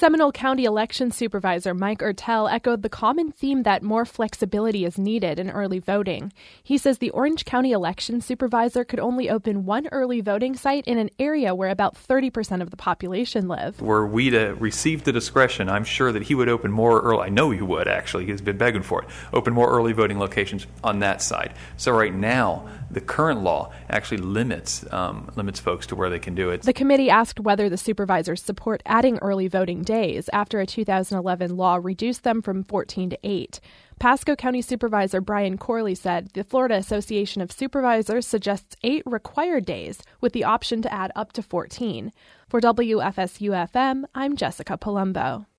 Seminole County Election Supervisor Mike Ertel echoed the common theme that more flexibility is needed in early voting. He says the Orange County Election Supervisor could only open one early voting site in an area where about 30% of the population live. Were we to receive the discretion, I'm sure that he would open more early. I know he would, actually. He's been begging for it. Open more early voting locations on that side. So right now, the current law actually limits folks to where they can do it. The committee asked whether the supervisors support adding early voting days after a 2011 law reduced them from 14 to 8. Pasco County Supervisor Brian Corley said the Florida Association of Supervisors suggests 8 required days with the option to add up to 14. For WFSU-FM, I'm Jessica Palumbo.